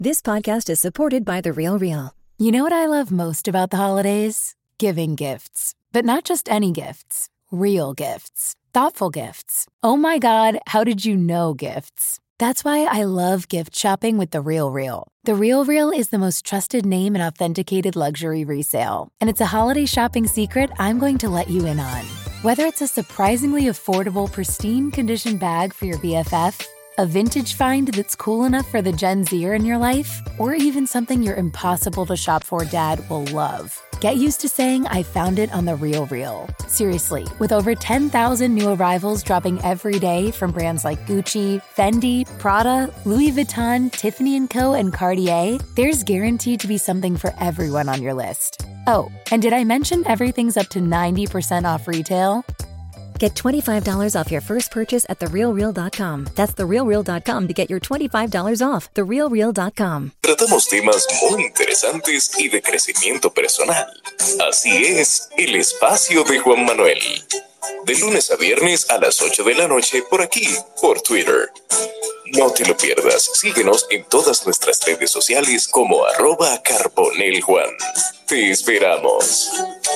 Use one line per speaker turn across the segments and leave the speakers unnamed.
This podcast is supported by The RealReal.
You know what I love most about the holidays? Giving gifts. But not just any gifts. Real gifts. Thoughtful gifts. Oh my God, how did you know gifts? That's why I love gift shopping with The RealReal. The RealReal is the most trusted name in authenticated luxury resale. And it's a holiday shopping secret I'm going to let you in on. Whether it's a surprisingly affordable, pristine condition bag for your BFF, a vintage find that's cool enough for the Gen Zer in your life, or even something your impossible to shop for dad will love. Get used to saying I found it on The RealReal. Seriously, with over 10,000 new arrivals dropping every day from brands like Gucci, Fendi, Prada, Louis Vuitton, Tiffany & Co., and Cartier, there's guaranteed to be something for everyone on your list. Oh, and did I mention everything's up to 90% off retail?
Get $25 off your first purchase at TheRealReal.com. That's TheRealReal.com to get your $25 off. TheRealReal.com.
Tratamos temas muy interesantes y de crecimiento personal. Así es, el espacio de Juan Manuel. De lunes a viernes a las 8 de la noche por aquí, por Twitter. No te lo pierdas. Síguenos en todas nuestras redes sociales como @CarbonelJuan. Te esperamos.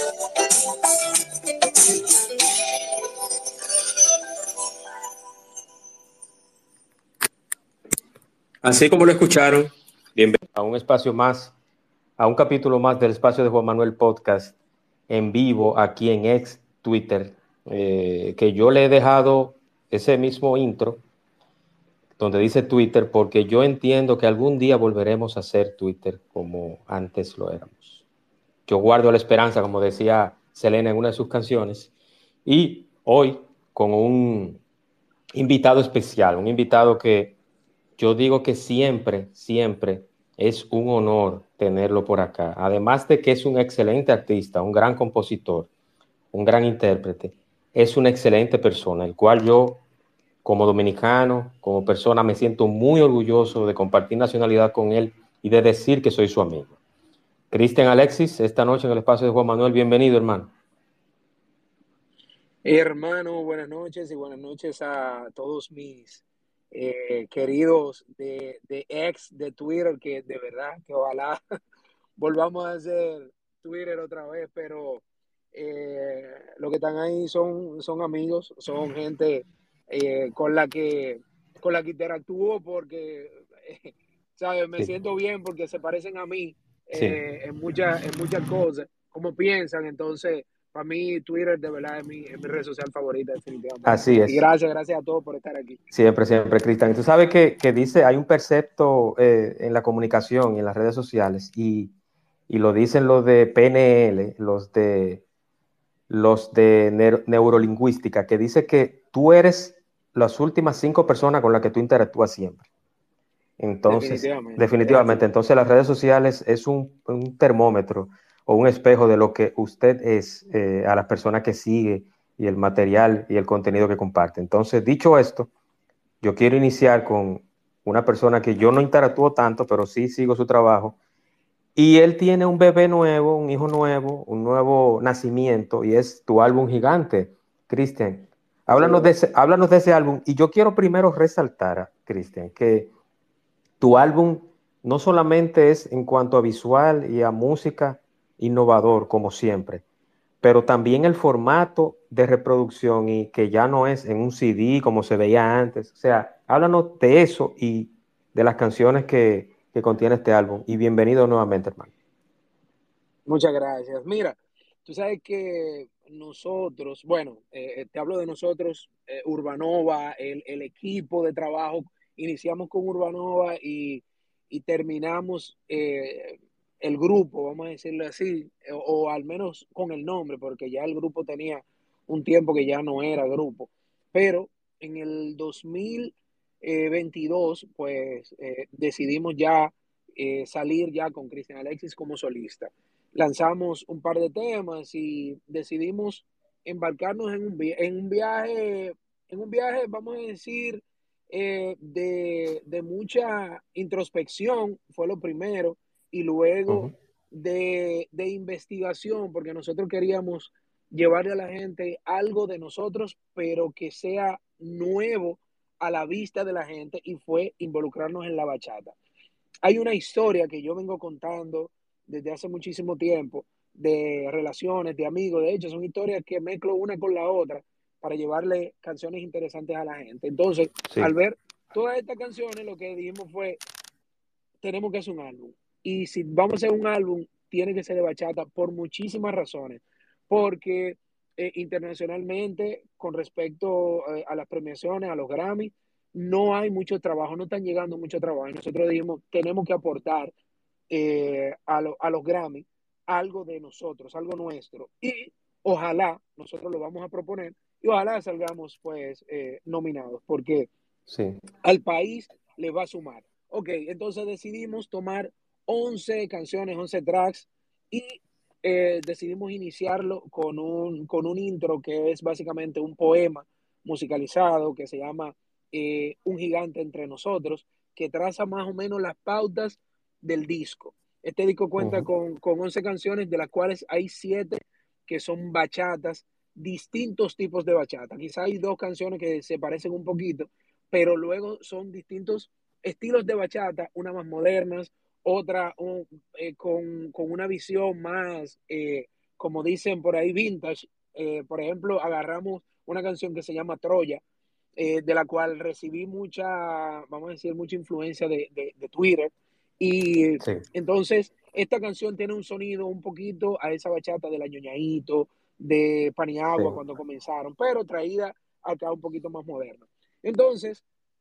Así como lo escucharon, bienvenidos a un espacio más, a un capítulo más del espacio de Juan Manuel Podcast en vivo aquí en ex Twitter, que yo le he dejado ese mismo intro donde dice Twitter porque yo entiendo que algún día volveremos a ser Twitter como antes lo éramos. Yo guardo la esperanza, como decía Selena en una de sus canciones, y hoy con un invitado especial, un invitado que yo digo que siempre es un honor tenerlo por acá. Además de que es un excelente artista, un gran compositor, un gran intérprete, es una excelente persona, el cual yo, como dominicano, como persona, me siento muy orgulloso de compartir nacionalidad con él y de decir que soy su amigo. Cristian Alexis, esta noche en el espacio de Juan Manuel, bienvenido, hermano.
Hermano, buenas noches y buenas noches a todos mis queridos de ex de Twitter, que de verdad que ojalá volvamos a hacer Twitter otra vez, pero los que están ahí son amigos, son gente con la que interactúo porque ¿sabes? Me siento bien porque se parecen a mí
Sí.
en muchas cosas, como piensan. Entonces para mí Twitter de verdad es mi red social favorita, definitivamente.
Así es.
Y gracias a todos por estar aquí.
Siempre, Cristian. Tú sabes que dice, hay un precepto en la comunicación y en las redes sociales, y lo dicen los de PNL, los de neurolingüística, que dice que tú eres las últimas 5 personas con las que tú interactúas siempre. Entonces, definitivamente. Entonces las redes sociales es un termómetro o un espejo de lo que usted es a las personas que sigue y el material y el contenido que comparte. Entonces, dicho esto, yo quiero iniciar con una persona que yo no interactúo tanto, pero sí sigo su trabajo. Y él tiene un bebé nuevo, un hijo nuevo, un nuevo nacimiento, y es tu álbum Gigante. Cristian, háblanos de ese álbum. Y yo quiero primero resaltar, Cristian, que tu álbum no solamente es en cuanto a visual y a música innovador, como siempre, pero también el formato de reproducción, y que ya no es en un CD como se veía antes. O sea, háblanos de eso y de las canciones que contiene este álbum. Y bienvenido nuevamente, hermano.
Muchas gracias. Mira, tú sabes que nosotros, bueno, te hablo de nosotros, Urbanova, el equipo de trabajo, iniciamos con Urbanova y terminamos el grupo, vamos a decirlo así, o al menos con el nombre, porque ya el grupo tenía un tiempo que ya no era grupo. Pero en el 2022, pues decidimos ya salir ya con Cristian Alexis como solista. Lanzamos un par de temas y decidimos embarcarnos en un viaje, vamos a decir, de mucha introspección, fue lo primero, y luego de investigación, porque nosotros queríamos llevarle a la gente algo de nosotros, pero que sea nuevo a la vista de la gente, y fue involucrarnos en la bachata. hay una historia que yo vengo contando desde hace muchísimo tiempo de relaciones, de amigos. De hecho, son historias que mezclo una con la otra para llevarle canciones interesantes a la gente. Entonces,
Sí.
al ver todas estas canciones, lo que dijimos fue, tenemos que hacer un álbum. Y si vamos a hacer un álbum, tiene que ser de bachata por muchísimas razones. Porque internacionalmente, con respecto a las premiaciones, a los Grammy, no hay mucho trabajo, no están llegando mucho trabajo. Y nosotros dijimos, tenemos que aportar a los Grammy algo de nosotros, algo nuestro. Y ojalá, nosotros lo vamos a proponer, y ojalá salgamos pues nominados, porque
Sí.
al país le va a sumar. Ok, entonces decidimos tomar 11 canciones, 11 tracks, y decidimos iniciarlo con un intro que es básicamente un poema musicalizado que se llama Un gigante entre nosotros, que traza más o menos las pautas del disco. Este disco cuenta con 11 canciones, de las cuales hay 7 que son bachatas, distintos tipos de bachata. Quizá hay 2 canciones que se parecen un poquito, pero luego son distintos estilos de bachata, unas más modernas, otra con una visión más, como dicen por ahí, vintage. Por ejemplo, agarramos una canción que se llama Troya, de la cual recibí mucha, vamos a decir, mucha influencia de Twitter. Y
Sí.
entonces, esta canción tiene un sonido un poquito a esa bachata de la Ñoñaíto, de Paniagua
Sí.
cuando comenzaron, pero traída acá un poquito más moderna. Entonces,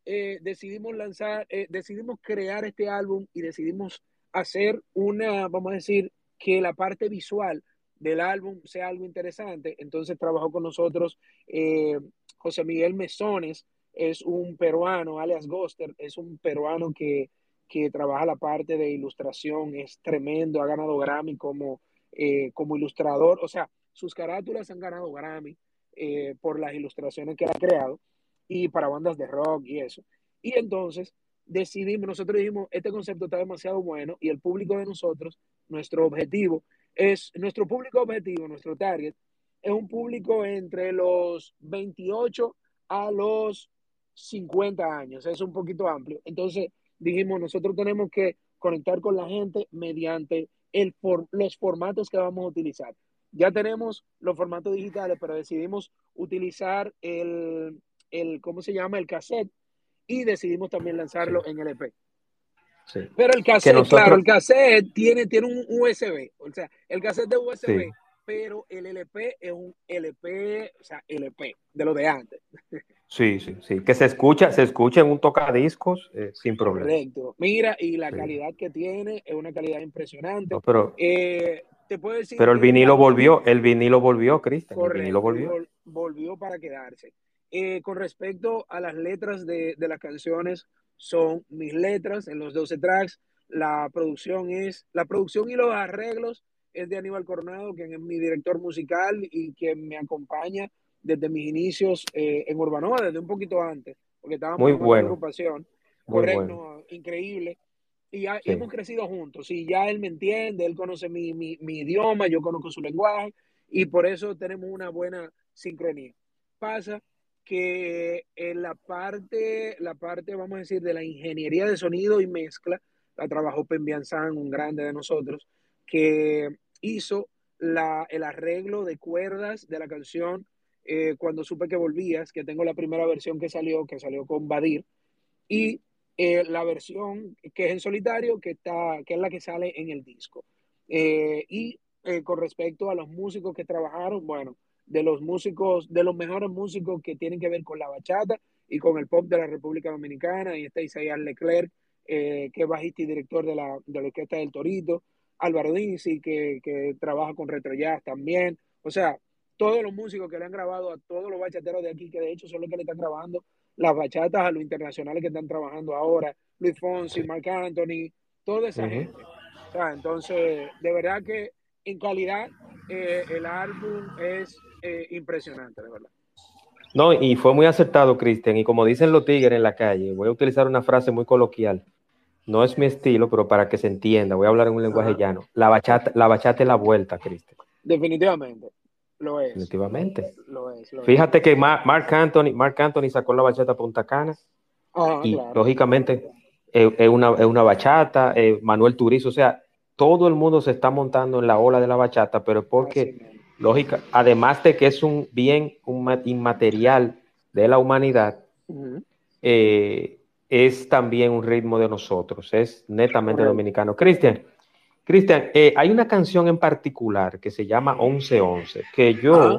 decidimos crear este álbum y decidimos hacer una, vamos a decir, que la parte visual del álbum sea algo interesante. Entonces trabajó con nosotros José Miguel Mesones, es un peruano, alias Ghoster, es un peruano que trabaja la parte de ilustración, es tremendo, ha ganado Grammy como ilustrador, o sea, sus carátulas han ganado Grammy por las ilustraciones que ha creado y para bandas de rock y eso. Y entonces nosotros dijimos, este concepto está demasiado bueno y el público de nosotros, nuestro público objetivo, nuestro target, es un público entre los 28 a los 50 años, es un poquito amplio. Entonces dijimos, nosotros tenemos que conectar con la gente mediante los formatos que vamos a utilizar. Ya tenemos los formatos digitales, pero decidimos utilizar ¿cómo se llama? El cassette, y decidimos también
Sí.
lanzarlo en LP.
Sí.
Pero el
Que
cassette, claro,
nosotros,
el cassette tiene un USB, o sea, el cassette de USB,
sí,
pero el LP es un LP, o sea, LP, de lo de antes.
sí, sí, sí, que se escucha en un tocadiscos sin problema.
Correcto. Mira, y la
Sí.
calidad que tiene es una calidad impresionante.
No, pero
Te puedo decir
Pero
que
el vinilo volvió, Cristian, el vinilo
correcto, y
volvió.
volvió para quedarse. Con respecto a las letras de las canciones, son mis letras en los 12 tracks. La producción y los arreglos es de Aníbal Coronado, quien es mi director musical y quien me acompaña desde mis inicios en Urbanoa, desde un poquito antes, porque estábamos
Muy
en otra
bueno,
agrupación.
muy bueno.
Correcto, increíble. Y
Sí,
hemos crecido juntos. Y ya él me entiende, él conoce mi idioma, yo conozco su lenguaje, y por eso tenemos una buena sincronía. Pasa que en la parte, vamos a decir, de la ingeniería de sonido y mezcla, la trabajó Pembian San, un grande de nosotros, que hizo el arreglo de cuerdas de la canción Cuando supe que volvías, que tengo la primera versión que salió con Badir, y la versión que es en solitario, que es la que sale en el disco. Con respecto a los músicos que trabajaron, bueno, de los mejores músicos que tienen que ver con la bachata y con el pop de la República Dominicana, y está Isaías Leclerc, que es bajista y director de la Orquesta del Torito, Álvaro Dinzi, que trabaja con Retro Jazz también, o sea, todos los músicos que le han grabado a todos los bachateros de aquí, que de hecho son los que le están grabando las bachatas a los internacionales que están trabajando ahora, Luis Fonsi,
sí.
Marc Anthony, toda esa gente. O sea, entonces, de verdad que en calidad el álbum es impresionante, de verdad.
No, y fue muy acertado, Cristian. Y como dicen los tigres en la calle, voy a utilizar una frase muy coloquial. No es mi estilo, pero para que se entienda, voy a hablar en un lenguaje
Ajá.
llano. La bachata es la vuelta, Cristian.
Definitivamente, lo es.
Definitivamente.
Lo es.
Fíjate que Marc Anthony sacó la bachata Punta Cana
Ajá,
y
claro.
lógicamente es una bachata, Manuel Turizo, o sea, todo el mundo se está montando en la ola de la bachata, pero porque, lógica, además de que es un bien inmaterial de la humanidad, es también un ritmo de nosotros, es netamente dominicano. Cristian, hay una canción en particular que se llama 11-11, que yo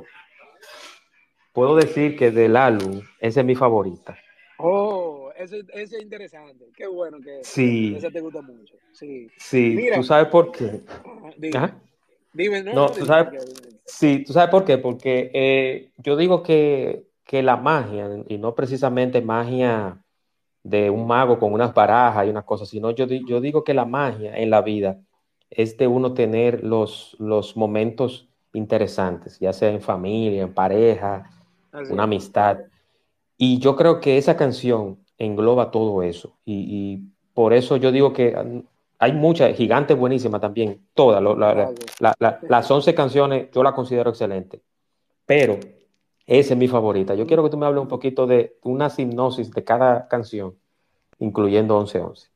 puedo decir que del álbum, esa es mi favorita.
Oh, ese es interesante. Qué bueno que esa te gusta mucho. Sí.
Sí,
Mira,
¿tú sabes por qué?
dime. Dime,
No, ¿tú sabes? Sí, ¿tú sabes por qué? Porque yo digo que la magia, y no precisamente magia de un mago con unas barajas y unas cosas, sino yo digo que la magia en la vida es de uno tener los momentos interesantes, ya sea en familia, en pareja, una amistad. Y yo creo que esa canción engloba todo eso. Y por eso yo digo que hay muchas, Gigante buenísima también, todas. Las 11 canciones yo las considero excelentes. Pero esa es mi favorita. Yo quiero que tú me hables un poquito de una hipnosis de cada canción, incluyendo 11-11.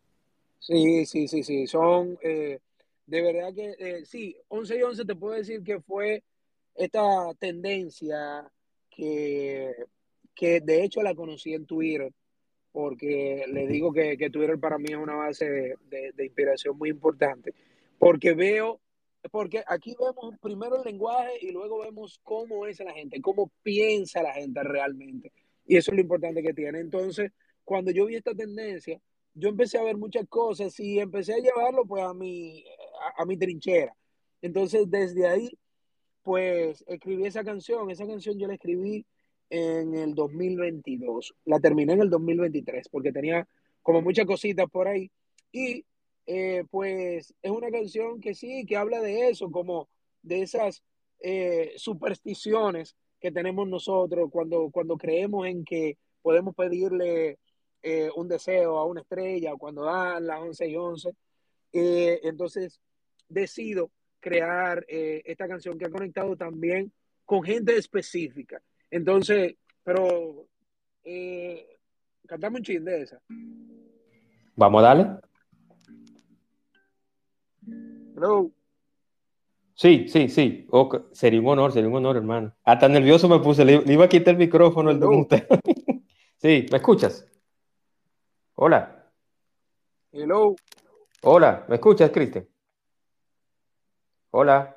Sí. Son, de verdad que, sí, 11-11 te puedo decir que fue esta tendencia que, que de hecho la conocí en Twitter, porque le digo que Twitter para mí es una base de inspiración muy importante, porque porque aquí vemos primero el lenguaje y luego vemos cómo es la gente, cómo piensa la gente realmente. Y eso es lo importante que tiene. Entonces, cuando yo vi esta tendencia, yo empecé a ver muchas cosas y empecé a llevarlo pues a mi trinchera. Entonces, desde ahí pues escribí esa canción. Esa canción yo la escribí en el 2022. La terminé en el 2023 porque tenía como muchas cositas por ahí. Y pues es una canción que sí, que habla de eso, como de esas supersticiones que tenemos nosotros cuando creemos en que podemos pedirle un deseo a una estrella, o cuando dan las 11:11. Entonces decido crear esta canción que ha conectado también con gente específica. Entonces, pero cantame un chin de esa.
¿Vamos a darle?
Hello.
Sí. Okay. Sería un honor, hermano. Hasta nervioso me puse, le iba a quitar el micrófono el de
Hello.
usted. Sí, ¿me escuchas? Hola.
Hello.
Hola, ¿me escuchas, Cristian? Hola.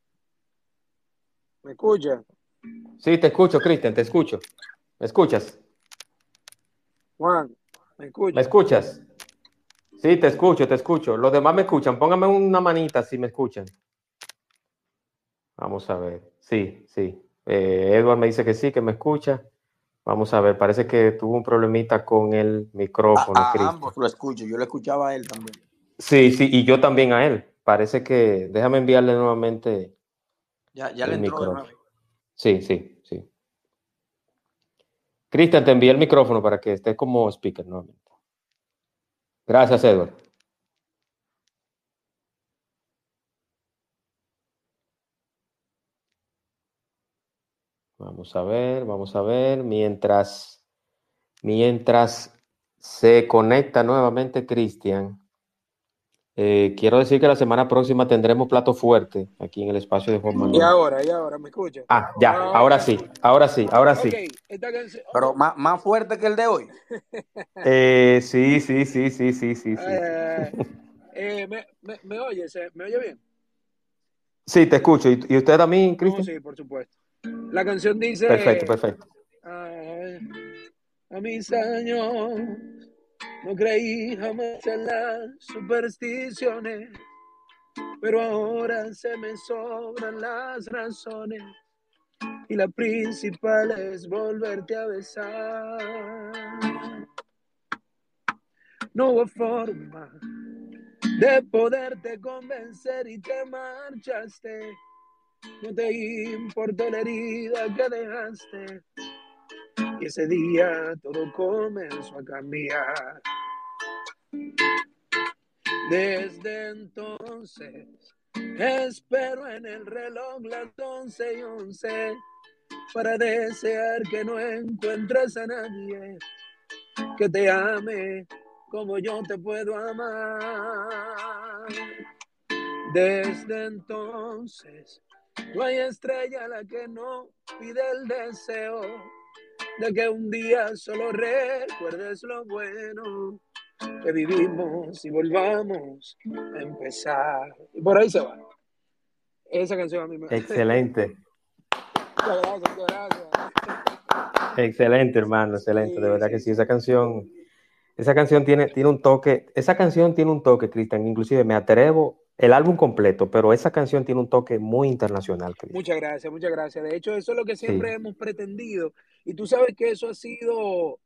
¿Me escucha?
Sí, te escucho, Cristian, te escucho. ¿Me escuchas?
Juan, ¿me
¿Me
escucha?
escuchas? Sí, te escucho, te escucho. Los demás me escuchan. Póngame una manita si me escuchan. Vamos a ver. Sí. Edward me dice que sí, que me escucha. Vamos a ver, parece que tuvo un problemita con el micrófono,
A
Cristian.
ambos lo escucho, yo lo escuchaba a él también.
Sí, y yo también a él. Parece que, déjame enviarle nuevamente
Ya
el
le entró de
micrófono.
nuevo.
Sí. Cristian, te envié el micrófono para que estés como speaker nuevamente. Gracias, Edward. Vamos a ver. Mientras se conecta nuevamente Cristian, quiero decir que la semana próxima tendremos plato fuerte aquí en el espacio de Juan
Y
Manuel.
ahora, ¿me escucha?
Ya, ahora sí.
Ok, esta canción.
Pero más fuerte que el de hoy.
Sí.
¿Me oye? ¿Me oye bien?
Sí, te escucho. ¿Y usted también,
No,
Cristian?
sí, por supuesto. La canción
Perfecto.
dice, a mis años no creí jamás en las supersticiones, pero ahora se me sobran las razones y la principal es volverte a besar. No hubo forma de poderte convencer y te marchaste. No te importó la herida que dejaste. Y ese día todo comenzó a cambiar. Desde entonces espero en el reloj las 11:11 para desear que no encuentres a nadie que te ame como yo te puedo amar. Desde entonces no hay estrella a la que no pide el deseo de que un día solo recuerdes lo bueno que vivimos y volvamos a empezar. Y por ahí se va. Esa canción a mí me...
Excelente.
Muchas gracias, muchas gracias.
Excelente, hermano, excelente. De verdad que sí, esa canción tiene un toque, Cristian, inclusive me atrevo, el álbum completo, pero esa canción tiene un toque muy internacional, Cristian.
Muchas gracias, muchas gracias. De hecho, eso es lo que siempre
Sí.
hemos pretendido. Y tú sabes que eso ha sido,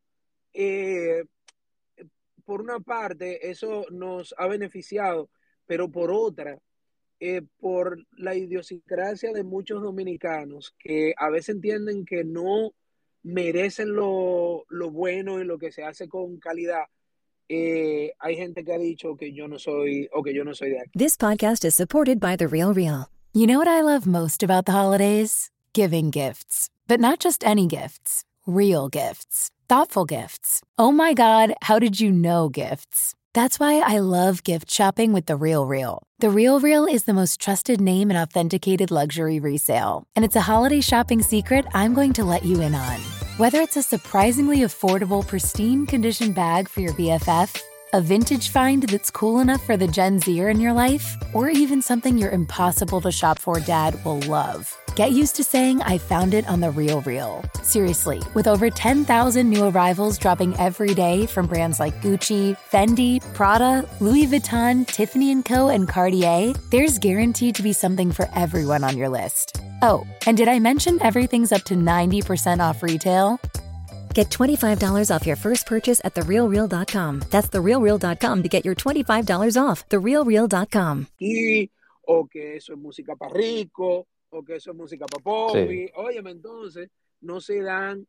por una parte, eso nos ha beneficiado, pero por otra, por la idiosincrasia de muchos dominicanos que a veces entienden que no merecen lo bueno y lo que se hace con calidad. Hay gente que ha dicho que yo no soy de aquí.
This podcast is supported by The Real Real.
You know what I love most about the holidays? Giving gifts. But not just any gifts. Real gifts. Thoughtful gifts. Oh my God, how did you know gifts? That's why I love gift shopping with The Real Real. The Real Real is the most trusted name in authenticated luxury resale. And it's a holiday shopping secret I'm going to let you in on. Whether it's a surprisingly affordable, pristine condition bag for your BFF, a vintage find that's cool enough for the Gen Zer in your life, or even something your impossible to shop for dad will love. Get used to saying I found it on The Real Real. Seriously, with over 10,000 new arrivals dropping every day from brands like Gucci, Fendi, Prada, Louis Vuitton, Tiffany & Co., and Cartier, there's guaranteed to be something for everyone on your list. Oh, and did I mention everything's up to 90% off retail?
Get $25 off your first purchase at therealreal.com. That's therealreal.com to get your $25 off. Therealreal.com.
Y, o que eso es música para rico, o que eso es música para popi. Sí. Óyeme, entonces, no se dan,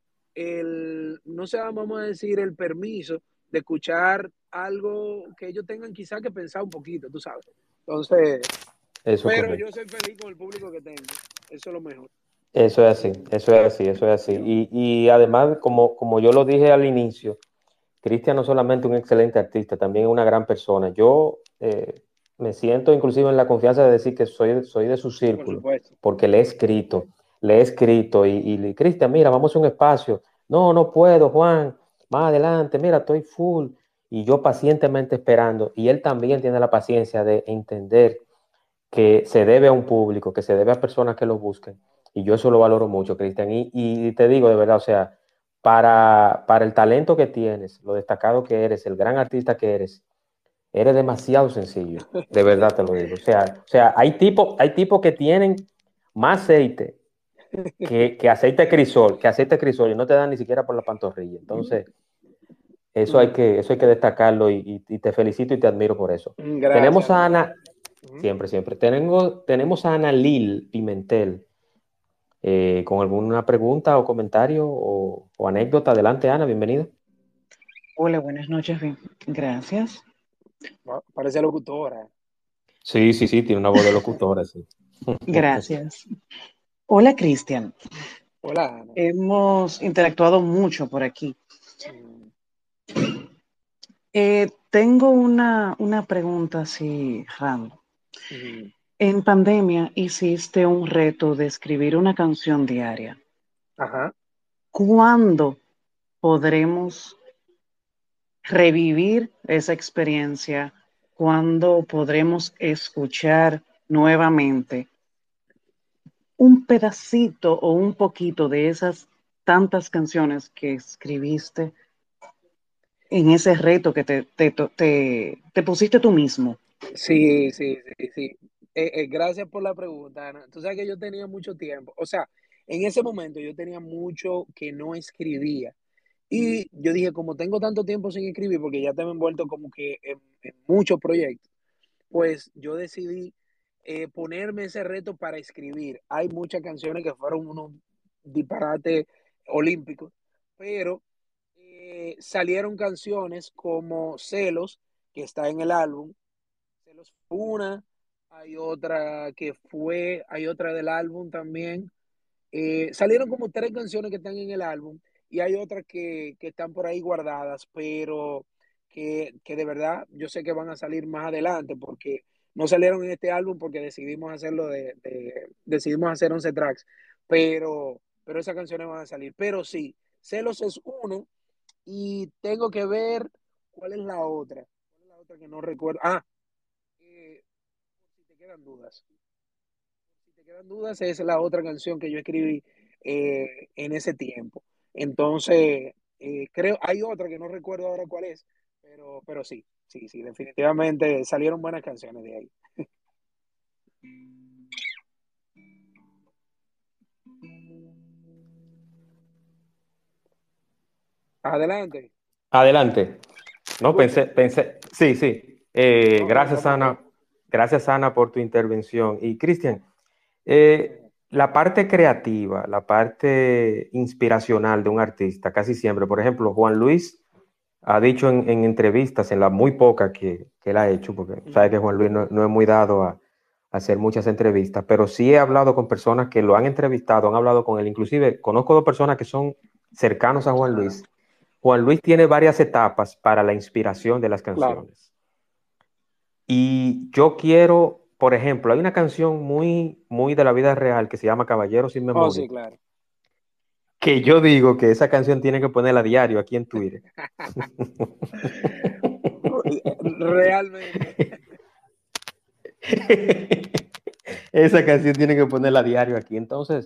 vamos a decir, el permiso de escuchar algo que ellos tengan quizá que pensar un poquito, tú sabes. Entonces,
eso
pero yo soy feliz con el público que tengo. Eso es lo mejor.
Eso es así. Y además, como yo lo dije al inicio, Cristian no solamente un excelente artista, también es una gran persona. Yo me siento inclusive en la confianza de decir que soy de su círculo, porque le he escrito y Cristian, mira, vamos a un espacio. No puedo, Juan, más adelante, mira, estoy full. Y yo pacientemente esperando, y él también tiene la paciencia de entender que se debe a un público, que se debe a personas que lo busquen. Y yo eso lo valoro mucho, Cristian. Y te digo de verdad, o sea, para el talento que tienes, lo destacado que eres, el gran artista que eres demasiado sencillo. De verdad te lo digo. O sea hay tipos que tienen más aceite que aceite crisol, y no te dan ni siquiera por la pantorrilla. Entonces, eso hay que destacarlo y te felicito y te admiro por eso.
Gracias.
Tenemos a Ana, siempre. Tenemos a Ana Lil Pimentel. ¿Con alguna pregunta o comentario o anécdota? Adelante, Ana, bienvenida.
Hola, buenas noches, gracias.
Parece locutora.
Sí, tiene una voz de locutora, sí.
Gracias. Hola, Cristian.
Hola, Ana.
Hemos interactuado mucho por aquí. Tengo una pregunta así random. En pandemia hiciste un reto de escribir una canción diaria.
Ajá.
¿Cuándo podremos revivir esa experiencia? ¿Cuándo podremos escuchar nuevamente un pedacito o un poquito de esas tantas canciones que escribiste en ese reto que te pusiste tú mismo?
Sí. Gracias por la pregunta, Ana. Tú sabes que yo tenía mucho tiempo, o sea, en ese momento yo tenía mucho que no escribía. Y yo dije, como tengo tanto tiempo sin escribir, porque ya te he envuelto como que en muchos proyectos, pues yo decidí ponerme ese reto para escribir. Hay muchas canciones que fueron unos disparates olímpicos, pero salieron canciones como Celos, que está en el álbum. Celos fue una, hay otra del álbum también. Salieron como 3 canciones que están en el álbum y hay otras que están por ahí guardadas, pero que de verdad yo sé que van a salir más adelante, porque no salieron en este álbum porque decidimos hacerlo decidimos hacer 11 tracks, pero esas canciones van a salir. Pero sí, Celos es uno y tengo que ver cuál es la otra. ¿Cuál es la otra que no recuerdo? Si te quedan dudas. Si te quedan dudas, es la otra canción que yo escribí en ese tiempo. Entonces, creo, hay otra que no recuerdo ahora cuál es, pero sí, sí, sí, definitivamente salieron buenas canciones de ahí. Adelante.
Adelante.
¿Me
No,
escuchas?
sí, sí.
No, no, estamos ok.
Gracias, Ana, por tu intervención. Y Cristian, la parte creativa, la parte inspiracional de un artista, casi siempre, por ejemplo, Juan Luis ha dicho en entrevistas, en la muy poca que él ha hecho, porque sabe que Juan Luis no es muy dado a hacer muchas entrevistas, pero sí he hablado con personas que lo han entrevistado, han hablado con él, inclusive conozco dos personas que son cercanos a Juan Luis. Juan Luis tiene varias etapas para la inspiración de las
Claro.
canciones. Y yo quiero, por ejemplo, hay una canción muy, muy de la vida real que se llama Caballero sin
Oh,
Memoria,
sí, claro.
que yo digo que esa canción tiene que ponerla a diario aquí en Twitter.
Realmente.
Esa canción tiene que ponerla a diario aquí. Entonces,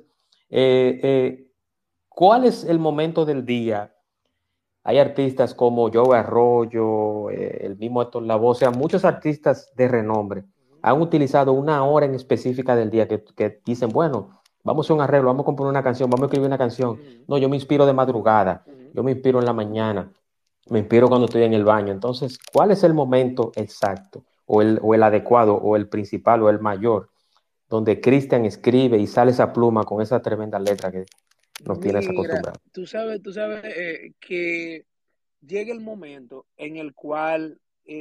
¿cuál es el momento del día? Hay artistas como Joe Arroyo, el mismo Héctor Lavoe, o sea, muchos artistas de renombre han utilizado una hora en específica del día que dicen, bueno, vamos a hacer un arreglo, vamos a componer una canción, vamos a escribir una canción. No, yo me inspiro de madrugada, yo me inspiro en la mañana, me inspiro cuando estoy en el baño. Entonces, ¿cuál es el momento exacto, o el adecuado, o el principal, o el mayor, donde Cristian escribe y sale esa pluma con esa tremenda letra que nos tienes
Mira,
acostumbrados?
tú sabes que llega el momento en el cual,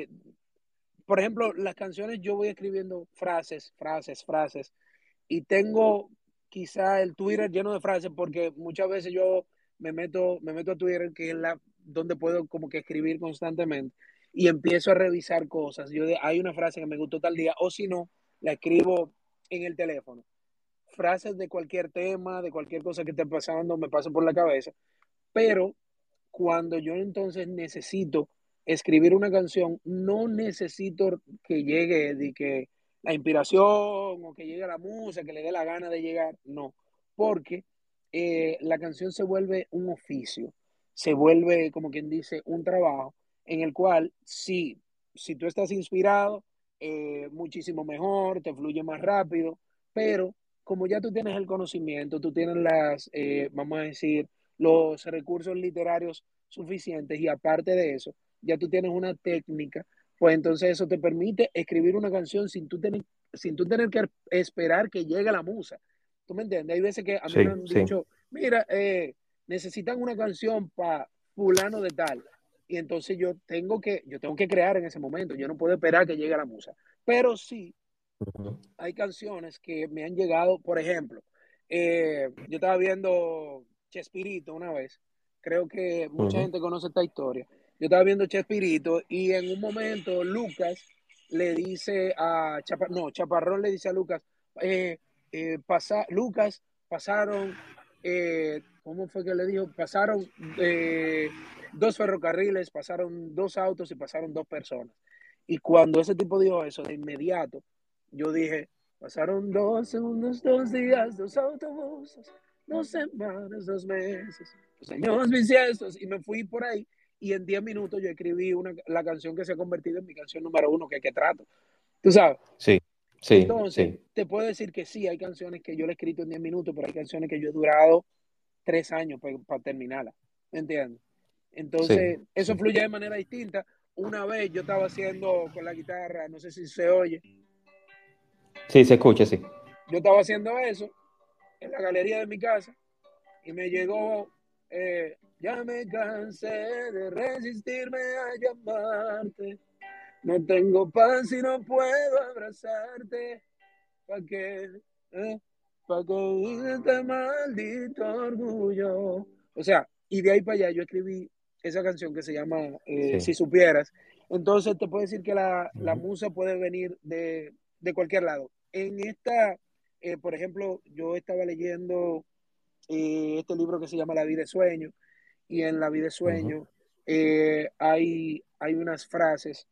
por ejemplo, las canciones yo voy escribiendo frases, y tengo quizá el Twitter lleno de frases porque muchas veces yo me meto a Twitter, que es donde puedo como que escribir constantemente, y empiezo a revisar cosas. Hay una frase que me gustó tal día, o si no, la escribo en el teléfono. Frases de cualquier tema, de cualquier cosa que esté pasando, me paso por la cabeza. Pero cuando yo entonces necesito escribir una canción, no necesito que llegue de que la inspiración o que llegue la musa, que le dé la gana de llegar, no, porque la canción se vuelve un oficio, se vuelve, como quien dice, un trabajo en el cual si tú estás inspirado, muchísimo mejor, te fluye más rápido, pero como ya tú tienes el conocimiento, tú tienes vamos a decir, los recursos literarios suficientes y aparte de eso, ya tú tienes una técnica, pues entonces eso te permite escribir una canción sin tú tener que esperar que llegue la musa. ¿Tú me entiendes? Hay veces que a mí me
Sí,
han
sí.
dicho, mira, necesitan una canción para fulano de tal. Y entonces yo tengo que crear en ese momento. Yo no puedo esperar que llegue la musa. Pero sí,
Ujú.
hay canciones que me han llegado, por ejemplo, yo estaba viendo Chespirito una vez, creo que mucha
Ujú.
gente conoce esta historia. Yo estaba viendo Chespirito y en un momento Lucas le dice a Chaparrón le dice a Lucas, Lucas, pasaron, ¿cómo fue que le dijo? Pasaron dos ferrocarriles, pasaron dos autos y pasaron dos personas. Y cuando ese tipo dijo eso, de inmediato, yo dije, pasaron 2 segundos, 2 días, 2 autobuses, 2 semanas, 2 meses, 2 años bisiestos, y me fui por ahí. Y en 10 minutos yo escribí la canción que se ha convertido en mi canción número uno, que trato. Tú sabes.
Sí, sí,
Entonces,
sí,
te puedo decir que sí, hay canciones que yo le he escrito en 10 minutos, pero hay canciones que yo he durado 3 años para terminarla. ¿Me entiendes?
sí,
Entonces, eso
sí.
fluye de manera distinta. Una vez yo estaba haciendo con la guitarra, no sé si se oye,
Sí, se escucha, sí.
yo estaba haciendo eso en la galería de mi casa y me llegó, ya me cansé de resistirme a llamarte, no tengo paz y no puedo abrazarte, ¿para qué? ¿Para qué vive este maldito orgullo? O sea, y de ahí para allá yo escribí esa canción que se llama
Sí.
Si Supieras. Entonces te puedo decir que la
Ujú.
musa puede venir de cualquier lado. En esta, por ejemplo, yo estaba leyendo este libro que se llama La vida es sueño, y en La vida es
Ujú.
sueño hay unas frases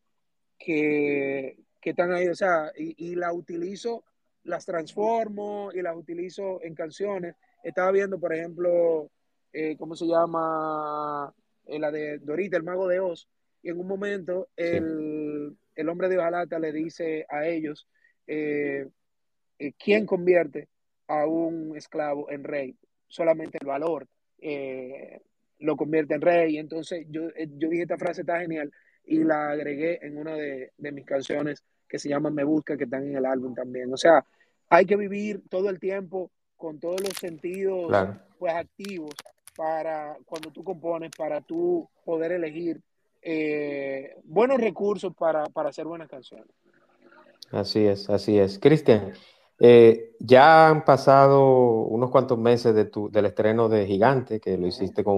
que están ahí, o sea, y la utilizo, las transformo y las utilizo en canciones. Estaba viendo, por ejemplo, ¿cómo se llama? La de Dorita, el mago de Oz, y en un momento
Sí,
el hombre de Ojalata le dice a ellos, eh, ¿quién convierte a un esclavo en rey? Solamente el valor eh, lo convierte en rey. Entonces yo dije, esta frase está genial y la agregué en una de mis canciones que se llama Me Busca, que están en el álbum también. O sea, hay que vivir todo el tiempo con todos los sentidos
claro.
pues activos para cuando tú compones, para tú poder elegir buenos recursos para hacer buenas canciones.
Así es, así es. Cristian, ya han pasado unos cuantos meses del estreno de Gigante, que lo
Ujú.
hiciste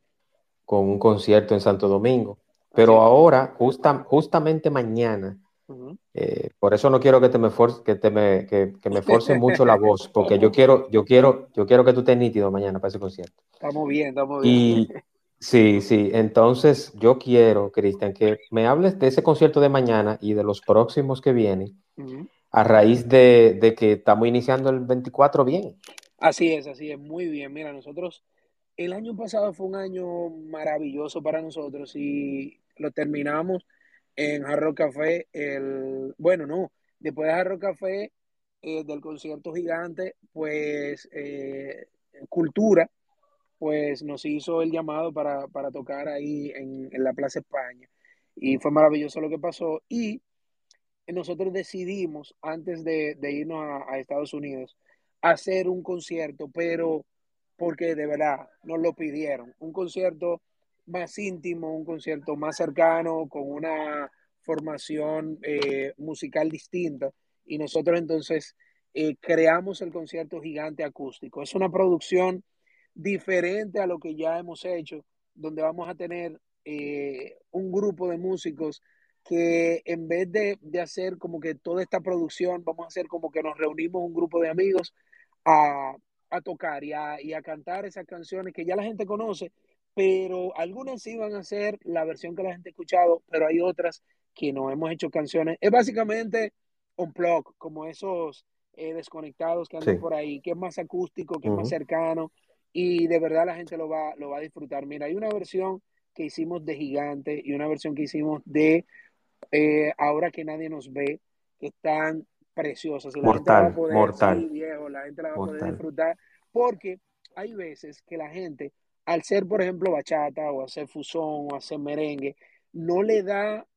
con un concierto en Santo Domingo,
Así
pero
es.
ahora, justamente mañana,
Ujú.
por eso no quiero que te me force, que me force mucho la voz, porque yo quiero que tú estés nítido mañana para ese concierto.
Estamos bien, estamos bien.
Y sí, sí, entonces yo quiero, Cristian, que me hables de ese concierto de mañana y de los próximos que vienen
Ujú.
a raíz de que estamos iniciando el 24 bien.
Así es, muy bien. Mira, nosotros, el año pasado fue un año maravilloso para nosotros y lo terminamos en Hard Rock Café. Bueno, no, después de Hard Rock Café, del concierto gigante, pues Cultura, pues nos hizo el llamado para tocar ahí en la Plaza España. Y fue maravilloso lo que pasó. Y nosotros decidimos, antes de irnos a Estados Unidos, hacer un concierto, pero porque de verdad nos lo pidieron. Un concierto más íntimo, un concierto más cercano, con una formación musical distinta. Y nosotros entonces creamos el concierto gigante acústico. Es una producción diferente a lo que ya hemos hecho, donde vamos a tener un grupo de músicos que en vez de hacer como que toda esta producción, vamos a hacer como que nos reunimos un grupo de amigos a, a tocar y a cantar esas canciones que ya la gente conoce, pero algunas sí van a ser la versión que la gente ha escuchado, pero hay otras que no hemos hecho canciones. Es básicamente un blog, como esos desconectados que andan
Sí.
por ahí, que es más acústico, que es más
Ujú.
cercano y de verdad la gente lo va a disfrutar. Mira, hay una versión que hicimos de Gigante y una versión que hicimos de Ahora que nadie nos ve, que están preciosas y la gente la va a
Mortal,
poder, sí,
mortal,
viejo, la gente la va a poder
mortal.
disfrutar porque hay veces que la gente, al ser, por ejemplo, bachata o hacer fusón o hacer merengue, no le da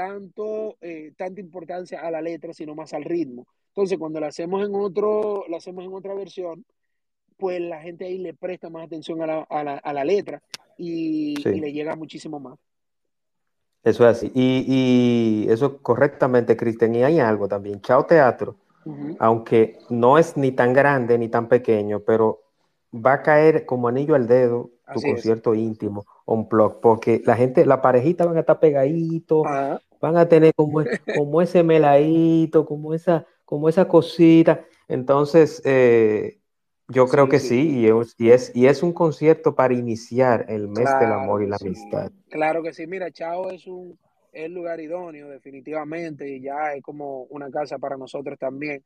tanta importancia a la letra, sino más al ritmo. Entonces, cuando la hacemos en otra versión, pues la gente ahí le presta más atención a la letra y
Sí,
le llega muchísimo más.
eso es así. Y eso correctamente, Cristian. Y hay algo también. Chao Teatro,
Ujú.
aunque no es ni tan grande ni tan pequeño, pero va a caer como anillo al dedo tu
Así es.
concierto íntimo, unplugged, porque la gente, la parejita van a estar pegaditos,
Ajá.
van a tener como ese meladito, como esa cosita. Entonces, yo creo
Sí,
que
sí.
sí, y es un concierto para iniciar el mes del
Claro
amor y
que
la
sí,
amistad.
claro que sí. Mira, Chao es el lugar idóneo, definitivamente, y ya es como una casa para nosotros también.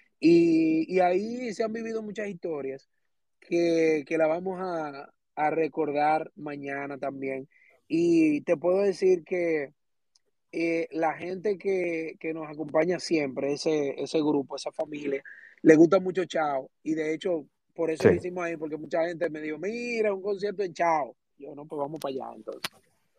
Y ahí se han vivido muchas historias que la vamos a recordar mañana también. Y te puedo decir que la gente que nos acompaña siempre, ese grupo, esa familia, le gusta mucho Chao. Y de hecho, por eso lo
Sí.
hicimos ahí, porque mucha gente me dijo, mira, un concierto en Chao. Yo, no, pues vamos para allá entonces.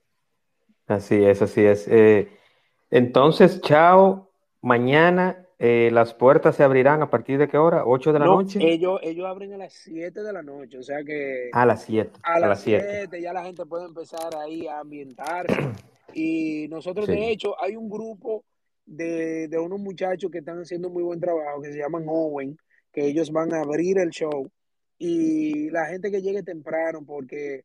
Así es, así es. Entonces, chao. Mañana las puertas se abrirán a partir de qué hora? ¿8 de la
No,
noche?
ellos abren a las 7 de la noche, o sea que
A las 7.
a
A
las
las 7.
7 ya la gente puede empezar ahí a ambientarse. Y nosotros, de
Sí.
hecho, hay un grupo de unos muchachos que están haciendo muy buen trabajo, que se llaman Owen, que ellos van a abrir el show. Y la gente que llegue temprano, porque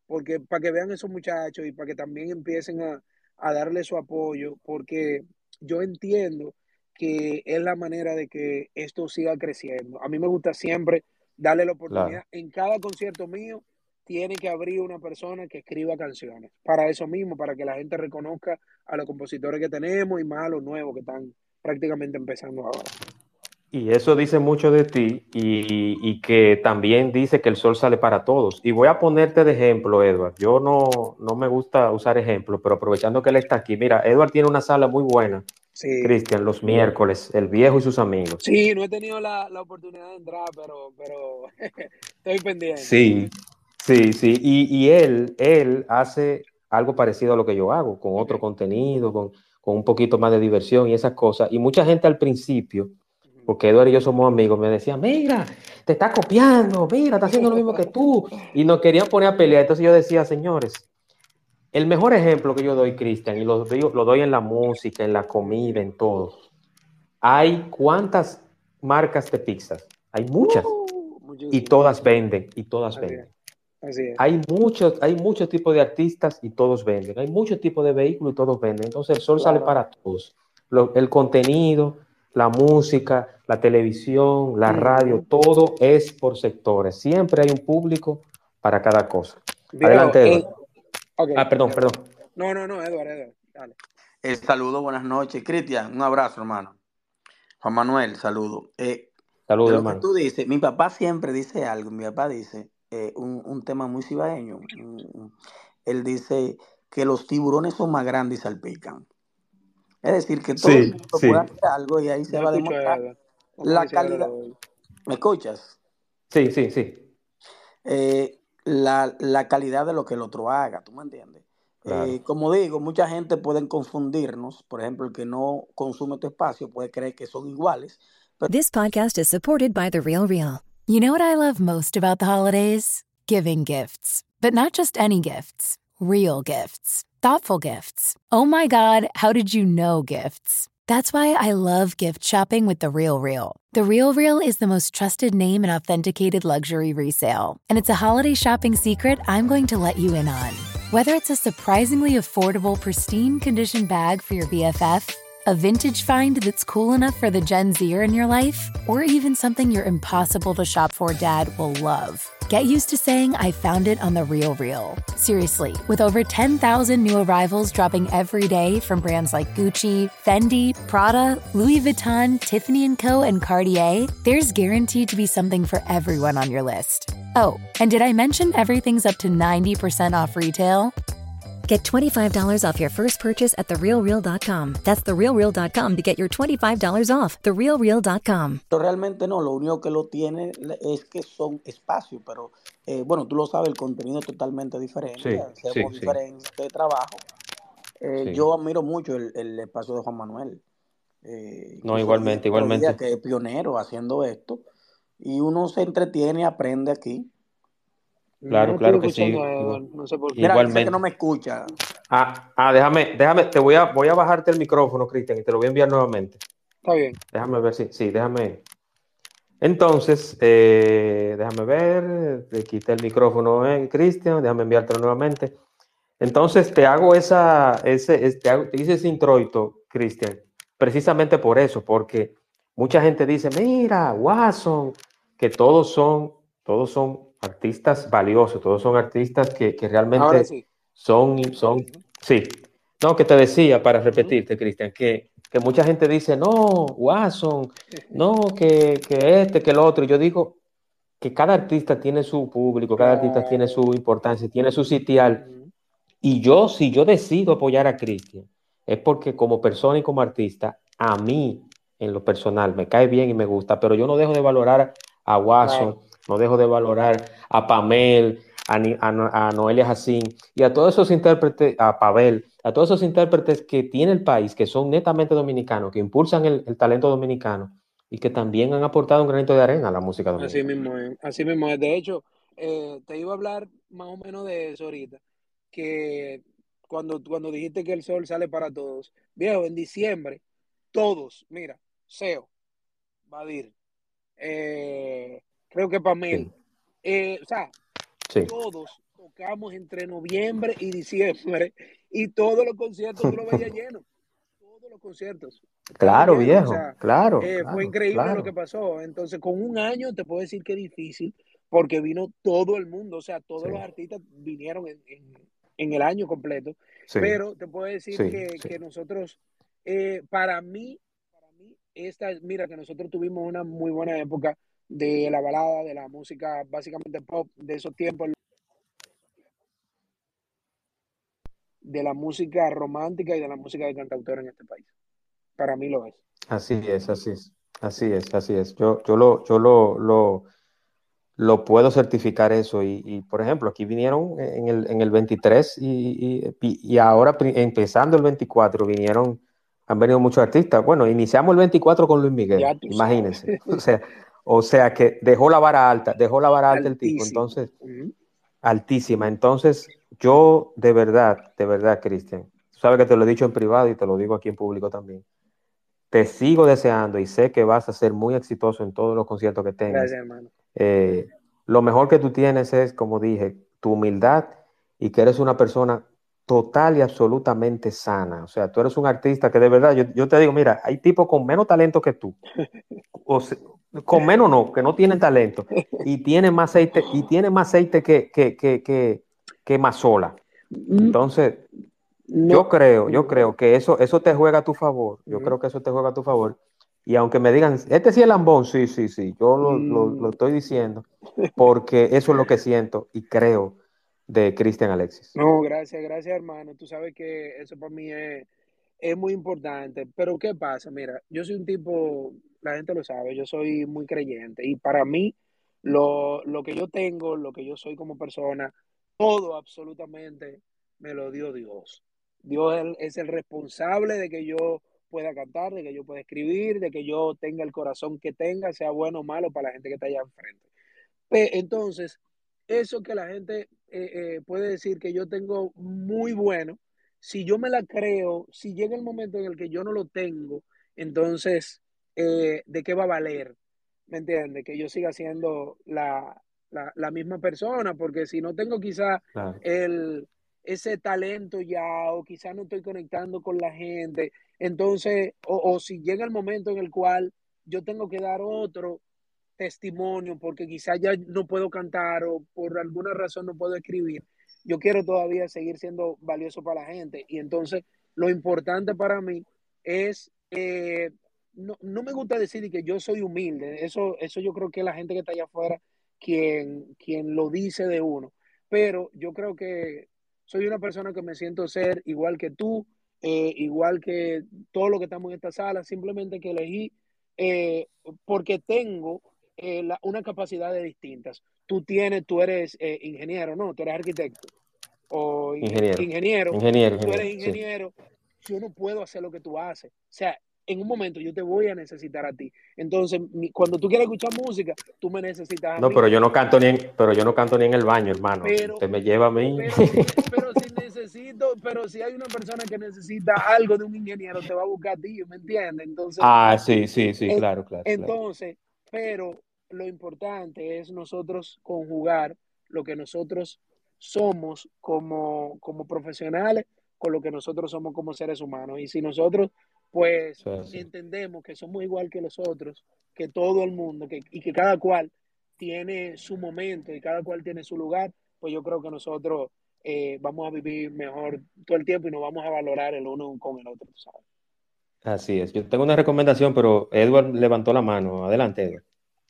porque para que vean esos muchachos y para que también empiecen a darle su apoyo, porque yo entiendo que es la manera de que esto siga creciendo. A mí me gusta siempre darle la oportunidad.
Claro.
En cada concierto mío tiene que abrir una persona que escriba canciones. Para eso mismo, para que la gente reconozca a los compositores que tenemos y más a los nuevos que están prácticamente empezando ahora.
Y eso dice mucho de ti y que también dice que el sol sale para todos. Y voy a ponerte de ejemplo, Edward. Yo no me gusta usar ejemplos, pero aprovechando que él está aquí, mira, Edward tiene una sala muy buena,
Sí.
Cristian, los miércoles, El Viejo y sus amigos.
Sí, no he tenido la oportunidad de entrar, pero estoy pendiente.
Sí, sí, sí. Y él hace algo parecido a lo que yo hago, con otro contenido, con un poquito más de diversión y esas cosas. Y mucha gente al principio, porque Eduardo y yo somos amigos, me decían, mira, te está copiando, mira, está haciendo lo mismo que tú. Y nos querían poner a pelear. Entonces yo decía, señores, el mejor ejemplo que yo doy, Cristian, y lo doy en la música, en la comida, en todo. Hay cuántas marcas de pizzas, hay muchas, y
Muchísimo.
todas venden, y todas
Así
venden.
es. Así es.
Hay muchos tipos de artistas y todos venden. Hay muchos tipos de vehículos y todos venden. Entonces el sol sale
Claro.
para todos. El contenido, la música, la televisión, la radio, todo es por sectores. Siempre hay un público para cada cosa.
Viejo,
Adelante, Eduardo.
Okay.
Perdón.
No, Eduardo, dale.
Saludo, buenas noches. Cristian, un abrazo, hermano. Juan Manuel, saludo.
Saludos,
De lo
hermano.
que tú dices, mi papá siempre dice algo. Mi papá dice un tema muy cibaeño. Él dice que los tiburones son más grandes y salpican. Es decir, que todo el
Sí,
mundo puede
sí.
hacer algo y ahí se
No
va a
escucho a
demostrar
Eduardo. Vamos a
la
ver si ahora
calidad.
lo oigo.
¿Me escuchas?
Sí, sí, sí.
La calidad de lo que el otro haga, ¿tú me entiendes?
Claro.
Como digo, mucha gente puede confundirnos. Por ejemplo, el que no consume tu espacio puede creer que son iguales.
This podcast is supported by The Real Real.
You know what I love most about the holidays? Giving gifts. But not just any gifts, real gifts. Thoughtful gifts. Oh my God, how did you know gifts? That's why I love gift shopping with The Real Real. The Real Real is the most trusted name in authenticated luxury resale. And it's a holiday shopping secret I'm going to let you in on. Whether it's a surprisingly affordable, pristine condition bag for your BFF, a vintage find that's cool enough for the Gen Zer in your life, or even something your impossible to shop for dad will love. Get used to saying I found it on The Real Real. Seriously, with over 10,000 new arrivals dropping every day from brands like Gucci, Fendi, Prada, Louis Vuitton, Tiffany & Co., and Cartier, there's guaranteed to be something for everyone on your list. Oh, and did I mention everything's up to 90% off retail?
Get $25 off your first purchase at therealreal.com. That's therealreal.com to get your $25 off. Therealreal.com.
Pero realmente no, lo único que lo tiene es que son espacios, pero bueno, tú lo sabes, el contenido es totalmente diferente, hacemos diferentes trabajos.
Sí.
Yo admiro mucho el espacio de Juan Manuel.
No, igualmente.
Que es pionero haciendo esto, y uno se entretiene y aprende aquí.
Claro,
No
claro
estoy
que sí.
escuchando a Eduardo, no sé por qué.
Mira, dice
Igualmente.
que no me escucha.
Déjame, voy a bajarte el micrófono, Cristian, y te lo voy a enviar nuevamente.
Está bien.
Déjame ver sí, déjame. Entonces, déjame ver, te quité el micrófono, Cristian, déjame enviártelo nuevamente. Entonces, te hice ese introito, Cristian, precisamente por eso, porque mucha gente dice, mira, Watson, que todos son artistas valiosos, todos son artistas que realmente
Ahora sí.
sí. No, que te decía, para repetirte, Cristian, que mucha gente dice, no, Watson, no, que que el otro. Yo digo que cada artista tiene su público, cada artista tiene su importancia, tiene su sitial. Y si yo decido apoyar a Cristian, es porque como persona y como artista, a mí, en lo personal, me cae bien y me gusta, pero yo no dejo de valorar a Watson, no dejo de valorar a Pamel, a Noelia Jacín y a todos esos intérpretes, a Pavel, a todos esos intérpretes que tiene el país, que son netamente dominicanos, que impulsan el talento dominicano y que también han aportado un granito de arena a la música dominicana.
Así mismo es. De hecho, te iba a hablar más o menos de eso ahorita, que cuando dijiste que el sol sale para todos, viejo, en diciembre, todos, mira, Seo, Badir, creo que Pamel,
Sí.
o sea,
Sí.
tocamos entre noviembre y diciembre y todos los conciertos tú lo veías lleno. Todos los conciertos.
Claro,
Llenos.
viejo,
O sea,
claro,
fue increíble lo que pasó. Entonces, con un año te puedo decir que es difícil porque vino todo el mundo. O sea, todos los artistas vinieron en el año completo.
Sí.
Pero te puedo decir que nosotros, para mí, mira, que nosotros tuvimos una muy buena época de la balada, de la música básicamente pop de esos tiempos, de la música romántica y de la música de cantautor en este país. Para mí lo es.
Así es, así es, así es, así es. Yo lo puedo certificar eso y, por ejemplo, aquí vinieron en el 23 y ahora empezando el 24 han venido muchos artistas. Bueno, iniciamos el 24 con Luis Miguel, imagínense. O sea que dejó la vara alta el tipo, entonces, altísima. Entonces, yo de verdad, Cristian, sabes que te lo he dicho en privado y te lo digo aquí en público también. Te sigo deseando y sé que vas a ser muy exitoso en todos los conciertos que tengas.
Gracias, hermano.
Lo mejor que tú tienes es, como dije, tu humildad y que eres una persona total y absolutamente sana. O sea, tú eres un artista que de verdad, yo te digo, mira, hay tipos con menos talento que tú. Con menos no, que no tienen talento. Y tienen más aceite que mazola. Entonces, yo creo que eso te juega a tu favor. Yo creo que eso te juega a tu favor. Y aunque me digan, este sí es lambón, sí, yo lo estoy diciendo, porque eso es lo que siento y creo de Cristian Alexis.
No, gracias, hermano. Tú sabes que eso para mí es muy importante. Pero ¿qué pasa? Mira, yo soy un tipo, la gente lo sabe, yo soy muy creyente. Y para mí, lo que yo tengo, lo que yo soy como persona, todo absolutamente me lo dio Dios. Dios es el responsable de que yo pueda cantar, de que yo pueda escribir, de que yo tenga el corazón que tenga, sea bueno o malo para la gente que está allá enfrente. Entonces, eso que la gente puede decir que yo tengo muy bueno, si yo me la creo, si llega el momento en el que yo no lo tengo, entonces, ¿de qué va a valer? ¿Me entiendes? Que yo siga siendo la misma persona, porque si no tengo quizá
Claro.
ese talento ya, o quizá no estoy conectando con la gente, entonces, o si llega el momento en el cual yo tengo que dar otro testimonio porque quizás ya no puedo cantar o por alguna razón no puedo escribir, yo quiero todavía seguir siendo valioso para la gente. Y entonces lo importante para mí es, no me gusta decir que yo soy humilde, eso yo creo que la gente que está allá afuera quien lo dice de uno, pero yo creo que soy una persona que me siento ser igual que tú, igual que todos los que estamos en esta sala, simplemente que elegí porque tengo una capacidades distintas. Tú eres ingeniero, no, tú eres arquitecto o ingeniero, tú eres ingeniero, sí. Yo no puedo hacer lo que tú haces. O sea, en un momento yo te voy a necesitar a ti. Entonces, cuando tú quieres escuchar música, tú me necesitas a mí.
Pero yo no canto ni en el baño, hermano. Usted me lleva a mí.
Pero si hay una persona que necesita algo de un ingeniero, te va a buscar a ti, ¿me entiendes? Entonces,
sí, claro.
Entonces, pero lo importante es nosotros conjugar lo que nosotros somos como profesionales con lo que nosotros somos como seres humanos. Y si nosotros, pues, entendemos que somos igual que los otros, que todo el mundo, y que cada cual tiene su momento y cada cual tiene su lugar, pues yo creo que nosotros vamos a vivir mejor todo el tiempo y nos vamos a valorar el uno con el otro, ¿sabes?
Así es. Yo tengo una recomendación, pero Edward levantó la mano. Adelante, Edward.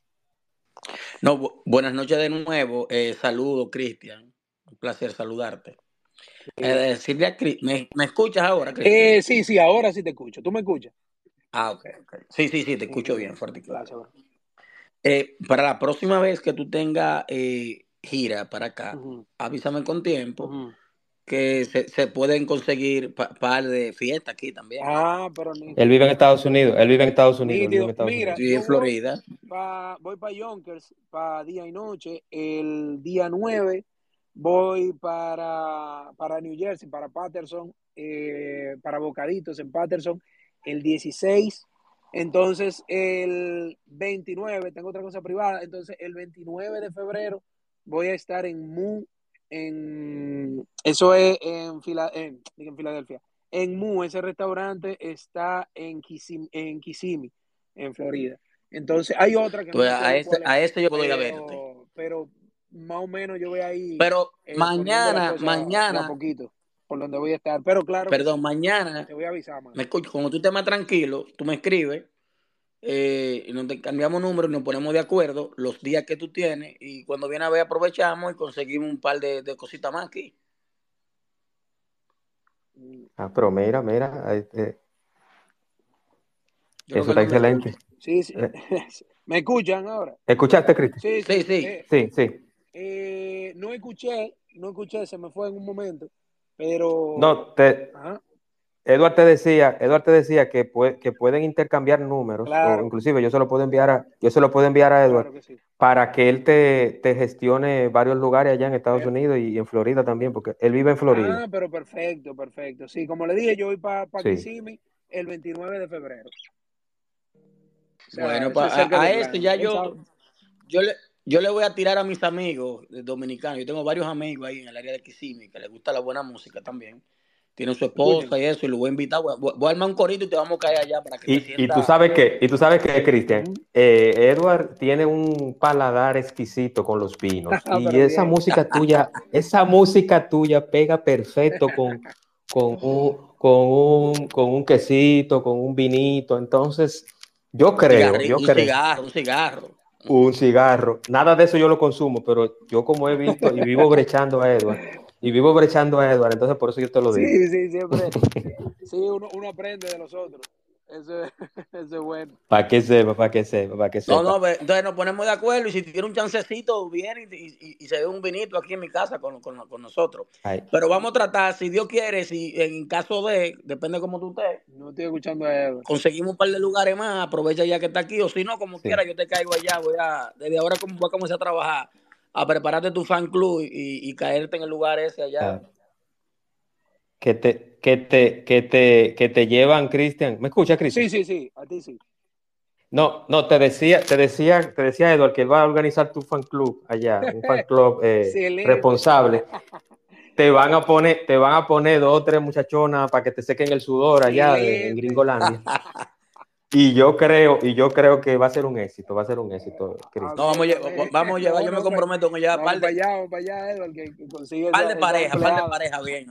No, buenas noches de nuevo. Saludo, Cristian. Un placer saludarte. Silvia, ¿me escuchas ahora, Cristian?
Sí, ahora sí te escucho. ¿Tú me escuchas?
Ok. Sí, te escucho bien, fuerte y claro. Para la próxima vez que tú tengas gira para acá, avísame con tiempo, que se pueden conseguir par de fiestas aquí también.
Pero
él vive en Estados Unidos.
Mira,
sí, en Florida.
Voy para Yonkers, para día y noche. El día 9 voy para New Jersey, para Patterson, para Bocaditos en Patterson. El 16, entonces el 29, tengo otra cosa privada. Entonces el 29 de febrero voy a estar en Mu eso es en Filadelfia. En Mu, ese restaurante está en Kissimmee, en Florida. Entonces, hay otra que no me acuerdo cuál es,
a ese yo puedo ir a verte.
Pero más o menos yo voy ahí.
Pero mañana,
de a poquito, por donde voy a estar. Pero claro.
Perdón, mañana.
Te voy a avisar, man.
Me escucho, cuando tú estés más tranquilo, tú me escribes. Y nos cambiamos números y nos ponemos de acuerdo los días que tú tienes. Y cuando viene a ver, aprovechamos y conseguimos un par de cositas más aquí.
Pero mira. Eso está excelente.
Sí. ¿Me escuchan ahora?
¿Escuchaste, Cristian?
Sí. No escuché, se me fue en un momento, pero...
No, Edward te decía que pueden intercambiar números,
claro.
O inclusive yo se lo puedo enviar a Edward, claro que sí, para que él te gestione varios lugares allá en Estados Unidos y en Florida también, porque él vive en Florida.
Pero perfecto. Sí, como le dije, yo voy para Kissimmee el 29 de febrero.
O sea, bueno, a esto ya yo le voy a tirar a mis amigos dominicanos. Yo tengo varios amigos ahí en el área de Kissimmee que les gusta la buena música también. Tienen su esposa y eso, y lo voy a invitar. Voy a armar un corito y te vamos a caer allá para que te sientas.
Y tú sabes que Cristian, Edward tiene un paladar exquisito con los vinos. Y esa música tuya pega perfecto con un quesito, con un vinito. Entonces, yo creo. Un cigarro. Nada de eso yo lo consumo, pero yo como he visto y vivo brechando a Edward. Entonces por eso yo te lo digo.
Sí, siempre. Sí, uno aprende de los otros. Eso es bueno.
Para que sepa.
No, entonces nos ponemos de acuerdo y si tiene un chancecito, viene y se ve un vinito aquí en mi casa con nosotros. Ay. Pero vamos a tratar, si Dios quiere, si en caso depende cómo tú estés.
No estoy escuchando a Edward.
Conseguimos un par de lugares más, aprovecha ya que está aquí, o si no, como quiera, yo te caigo allá, desde ahora voy a comenzar a trabajar, a prepararte tu fan club y caerte en el lugar ese allá.
Que te llevan, Cristian. ¿Me escuchas, Cristian?
Sí, a ti sí.
No, te decía Edward que él va a organizar tu fan club allá, un fan club responsable. Te van a poner 2 o 3 muchachonas para que te sequen el sudor allá en Gringolandia. Y yo creo que va a ser un éxito, Cristian.
No, vamos a llevar, yo me comprometo con ella.
Vamos para allá, Edward, que consigue
par de pareja, bien.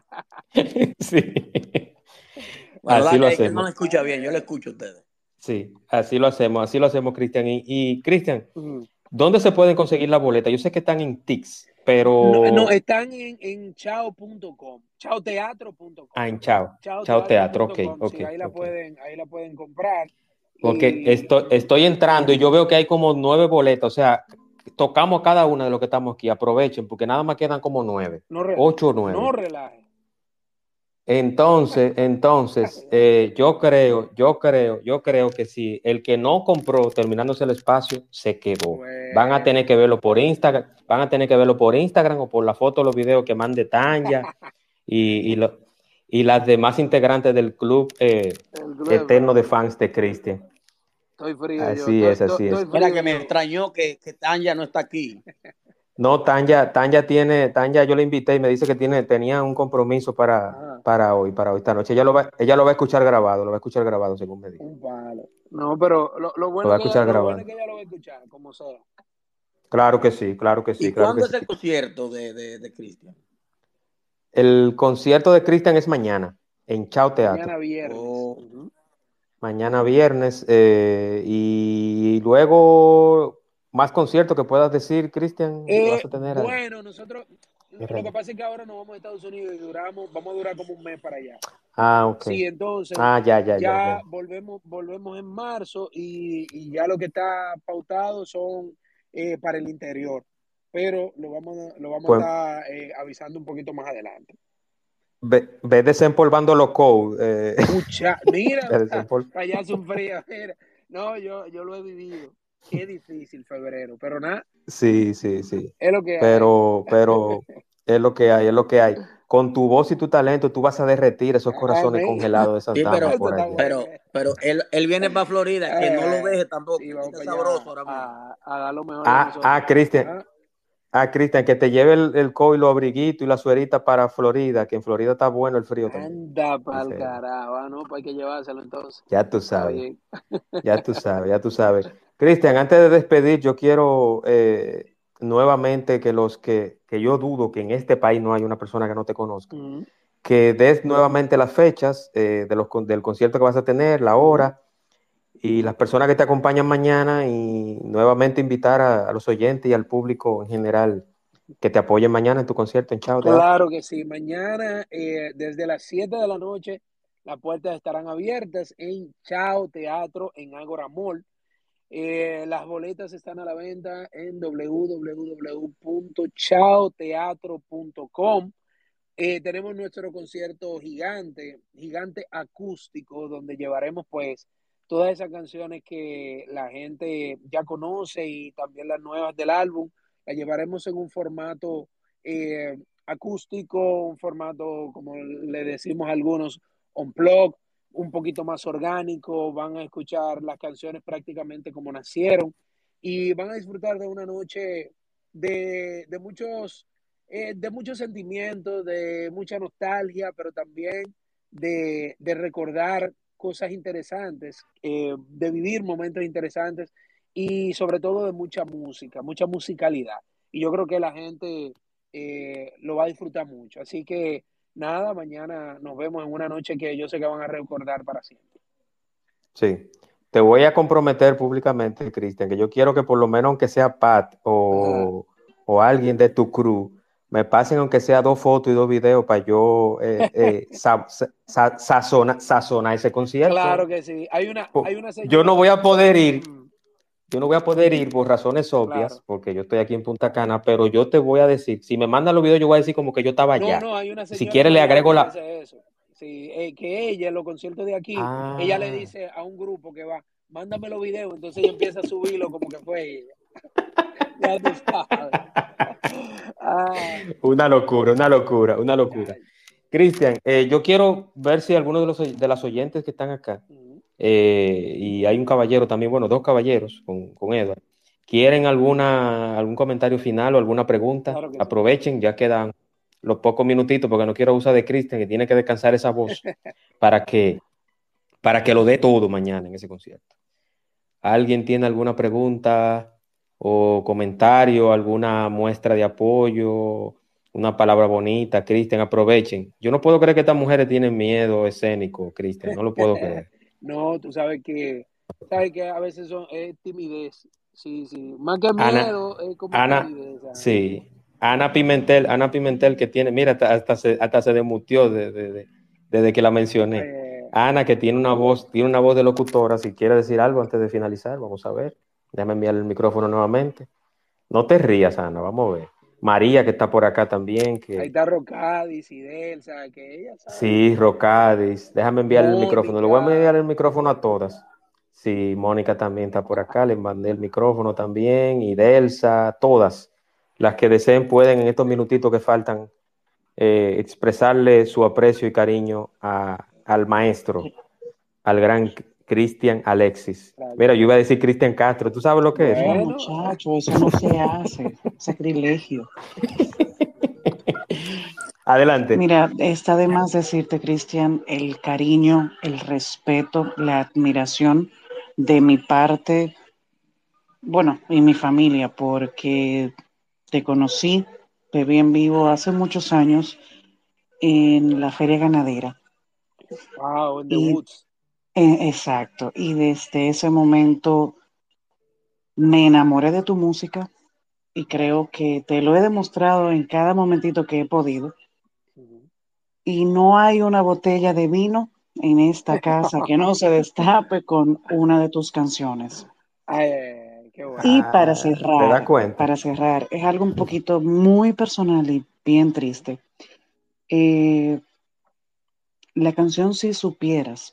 Sí.
Bueno, así lo hacemos. Él no me escucha bien, yo le escucho a ustedes.
Sí, así lo hacemos, Cristian. Y Cristian, ¿dónde se pueden conseguir las boletas? Yo sé que están en Tix, pero...
No, están en chao.com, chaoteatro.com.
En Chao Teatro, ok.
Sí, ahí la pueden comprar.
Porque estoy entrando y yo veo que hay como 9 boletas, o sea, tocamos cada una de los que estamos aquí, aprovechen, porque nada más quedan como 9, 8 o 9.
No relajen.
Entonces, yo creo que si el que no compró terminándose el espacio se quedó. Bueno. Van a tener que verlo por Instagram, o por la foto o los videos que mande Tanya y las demás integrantes del club eterno de fans de Cristian.
Estoy frío.
Así es.
Mira que me extrañó que Tanya no está aquí.
No, Tanya, yo le invité y me dice que tenía un compromiso para hoy, esta noche. Ella lo va a escuchar grabado, según me dijo.
Un palo. No, pero lo bueno es que ella lo va a escuchar, como sea.
Claro que sí.
¿Y cuándo es el concierto de Cristian?
El concierto de Cristian es mañana, en Chao Teatro.
Mañana viernes.
Mañana viernes. Y luego... ¿Más conciertos que puedas decir, Cristian? ¿Vas a tener ahí?
Bueno, nosotros, lo que pasa es que ahora nos vamos a Estados Unidos y vamos a durar como un mes para allá.
Ok.
Sí, entonces
ya.
Volvemos en marzo y ya lo que está pautado son para el interior, pero lo vamos a estar avisando un poquito más adelante.
Ve desempolvando los codes.
Mira, allá hace un frío. Mira. No, yo lo he vivido. Qué difícil febrero, pero nada.
Sí.
Es lo que hay.
Pero es lo que hay. Con tu voz y tu talento, tú vas a derretir esos corazones congelados de esas damas por allá.
Pero él viene para Florida, que no lo deje tampoco.
Sí, vamos
sabroso ahora mismo.
A dar lo mejor.
Cristian. Cristian, que te lleve el COVID, los abriguitos y la suerita para Florida, que en Florida está bueno el frío también.
Anda pa'l carajo, ¿no? Pues hay que llevárselo entonces.
Ya tú sabes. Ya tú sabes, ya tú sabes. Cristian, antes de despedir, yo quiero nuevamente que que yo dudo que en este país no hay una persona que no te conozca, que des nuevamente las fechas del concierto que vas a tener, la hora y las personas que te acompañan mañana y nuevamente invitar a los oyentes y al público en general que te apoyen mañana en tu concierto en Chao Teatro.
Claro que sí, mañana desde las 7 de la noche las puertas estarán abiertas en Chao Teatro en Ágora Mall. Las boletas están a la venta en www.chaoteatro.com. Tenemos nuestro concierto gigante acústico, donde llevaremos pues todas esas canciones que la gente ya conoce y también las nuevas del álbum. Las llevaremos en un formato acústico, un formato, como le decimos a algunos, unplugged, un poquito más orgánico. Van a escuchar las canciones prácticamente como nacieron y van a disfrutar de una noche de muchos sentimientos, de mucha nostalgia, pero también de recordar cosas interesantes, de vivir momentos interesantes y sobre todo de mucha música, mucha musicalidad. Y yo creo que la gente lo va a disfrutar mucho. Así que nada, mañana nos vemos en una noche que yo sé que van a recordar para siempre.
Sí, te voy a comprometer públicamente, Cristian, que yo quiero que por lo menos aunque sea Pat o alguien de tu crew, me pasen aunque sea 2 fotos y 2 videos para yo sazonar ese concierto.
Claro que sí. Hay una señora,
yo no voy a poder ir. Yo no voy a poder ir por razones obvias, porque yo estoy aquí en Punta Cana, pero yo te voy a decir, si me mandan los videos, yo voy a decir como que yo estaba allá.
No, hay una señora
si quieres le agrego la...
Eso. Sí, que ella en los conciertos de aquí, ella le dice a un grupo que va, mándame los videos, entonces ella empieza a subirlo como que fue ella. Ya tú sabes.
Una locura. Cristian, yo quiero ver si alguno de las oyentes que están acá, y hay un caballero también, bueno, 2 caballeros con Edward, ¿quieren algún comentario final o alguna pregunta?
Claro
aprovechen, sí. Ya quedan los pocos minutitos, porque no quiero abusar de Cristian, que tiene que descansar esa voz para que lo dé todo mañana en ese concierto. ¿Alguien tiene alguna pregunta o comentario, alguna muestra de apoyo, una palabra bonita? Cristian, aprovechen. Yo no puedo creer que estas mujeres tienen miedo escénico, Cristian, no lo puedo creer.
No, tú sabes que a veces es timidez. Sí, más que miedo, es como timidez.
Sí, Ana Pimentel que tiene, mira, hasta se demutió desde que la mencioné. Ana, que tiene una voz de locutora, si quiere decir algo antes de finalizar, vamos a ver. Déjame enviar el micrófono nuevamente. No te rías, Ana, vamos a ver. María, que está por acá también.
Ahí está Rocadis y Delsa, que ella sabe.
Sí, Rocadis. Déjame enviar el micrófono. Le voy a enviar el micrófono a todas. Sí, Mónica también está por acá. Le mandé el micrófono también. Y Delsa, todas. Las que deseen pueden en estos minutitos que faltan expresarle su aprecio y cariño al maestro, al gran Cristian Alexis. Mira, yo iba a decir Cristian Castro. ¿Tú sabes lo que es?
No, muchacho, eso no se hace. Sacrilegio.
Adelante.
Mira, está de más decirte, Cristian, el cariño, el respeto, la admiración de mi parte, bueno, y mi familia, porque te conocí, te vi en vivo hace muchos años en la Feria Ganadera.
Wow, en The Woods.
Exacto, y desde ese momento me enamoré de tu música y creo que te lo he demostrado en cada momentito que he podido. Y no hay una botella de vino en esta casa que no se destape con una de tus canciones.
Qué bueno.
Y
¿te das cuenta?
para cerrar, es algo un poquito muy personal y bien triste. La canción Si Supieras,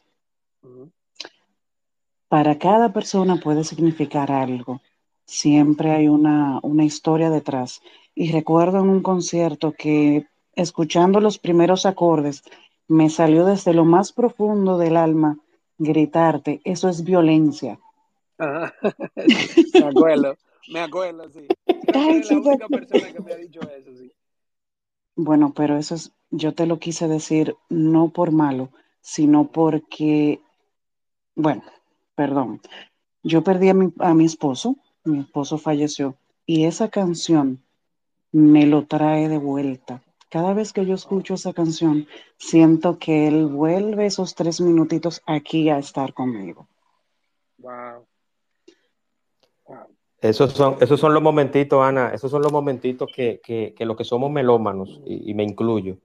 para cada persona puede significar algo. Siempre hay una historia detrás. Y recuerdo en un concierto que, escuchando los primeros acordes, me salió desde lo más profundo del alma gritarte, eso es violencia.
Me acuerdo. Me acuerdo, sí. Creo que eres la única persona que me ha dicho eso, sí.
Bueno, pero eso es, yo te lo quise decir no por malo, sino porque, bueno, perdón, yo perdí a mi esposo falleció, y esa canción me lo trae de vuelta. Cada vez que yo escucho esa canción, siento que él vuelve esos 3 minutitos aquí a estar conmigo.
Wow. Wow.
Esos son los momentitos, Ana, esos son los momentitos que los que somos melómanos, y me incluyo.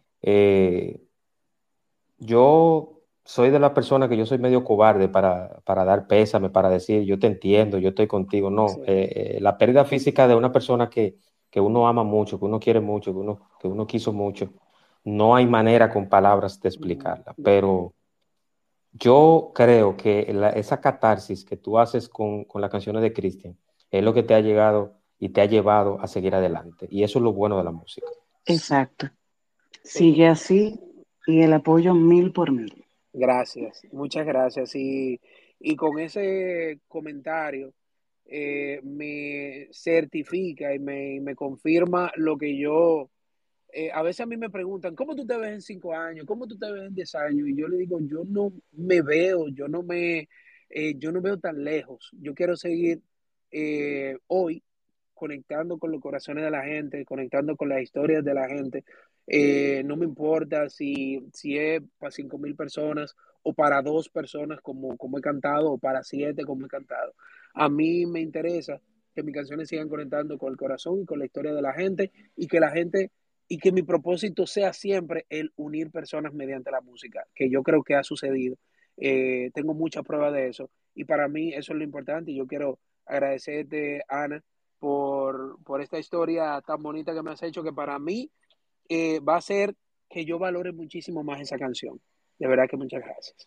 Yo soy de la persona que yo soy medio cobarde para dar pésame, para decir yo te entiendo, yo estoy contigo. No,
Sí.
La pérdida física de una persona que uno ama mucho, que uno quiere mucho, que uno quiso mucho, no hay manera con palabras de explicarla. Pero yo creo que esa catarsis que tú haces con las canciones de Cristian es lo que te ha llegado y te ha llevado a seguir adelante. Y eso es lo bueno de la música.
Exacto. Sigue así y el apoyo 1000 por 1000.
Gracias, muchas gracias. Y con ese comentario me certifica y me confirma lo que yo, a veces a mí me preguntan, ¿cómo tú te ves en 5 años? ¿Cómo tú te ves en 10 años? Y yo le digo, yo no me veo, yo no veo tan lejos. Yo quiero seguir hoy conectando con los corazones de la gente, conectando con las historias de la gente. No me importa si es para 5,000 personas o para 2 personas como he cantado o para 7 como he cantado. A mí me interesa que mis canciones sigan conectando con el corazón y con la historia de la gente y que la gente y que mi propósito sea siempre el unir personas mediante la música, que yo creo que ha sucedido. Tengo muchas pruebas de eso y para mí eso es lo importante y yo quiero agradecerte, Ana, por esta historia tan bonita que me has hecho, que para mí va a hacer que yo valore muchísimo más esa canción. De verdad que muchas gracias.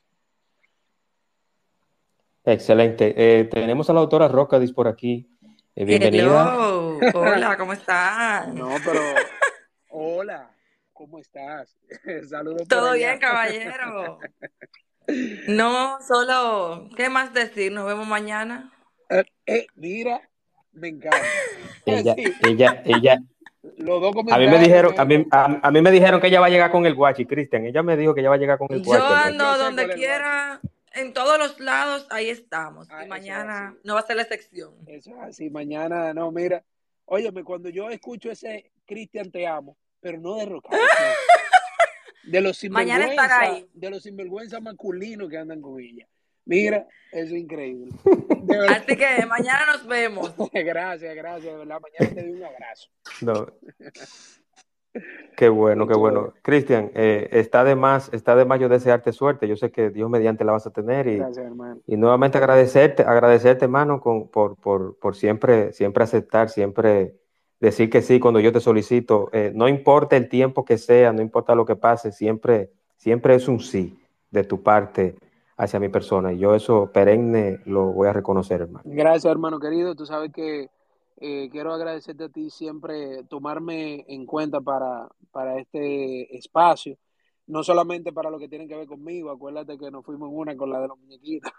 Excelente. Tenemos a la autora Rocadis por aquí. Bienvenida.
Hello, hola, ¿cómo están?
No, pero hola, ¿cómo estás? Saludos por
¿Todo bien,
allá.
caballero? No, solo, ¿qué más decir? Nos vemos mañana.
Mira, me encanta.
Ella,
Sí,
ella.
los dos
A mí me
comentarios
dijeron,
me encantaron.
a mí me dijeron que ella va a llegar con el guachi, Cristian. Ella me dijo que ella va a llegar con el
Yo
guachi allá.
Yo
ando
sé
donde
cuál es el guacho.
quiera, en todos los lados, ahí estamos. Y
Eso es
mañana
así.
no va a ser la excepción.
Eso es así. Mañana, no, mira. Óyeme, cuando yo escucho ese Cristian te amo, pero no de Rocades, no.
Mañana estará ahí.
De los sinvergüenza masculinos que andan con ella. Mira, eso es increíble.
Así que mañana nos vemos.
Gracias, de verdad. Mañana te doy un abrazo.
No. Qué bueno, qué bueno. Cristian, está de más yo desearte suerte. Yo sé que Dios mediante la vas a tener
Gracias, hermano.
y nuevamente agradecerte, hermano, por siempre aceptar, siempre decir que sí cuando yo te solicito. No importa el tiempo que sea, no importa lo que pase, siempre es un sí de tu parte hacia mi persona. Y yo eso perenne lo voy a reconocer, hermano.
Gracias, hermano querido. Tú sabes que quiero agradecerte a ti siempre tomarme en cuenta para este espacio. No solamente para lo que tiene que ver conmigo, acuérdate que nos fuimos en una con la de los muñequitos.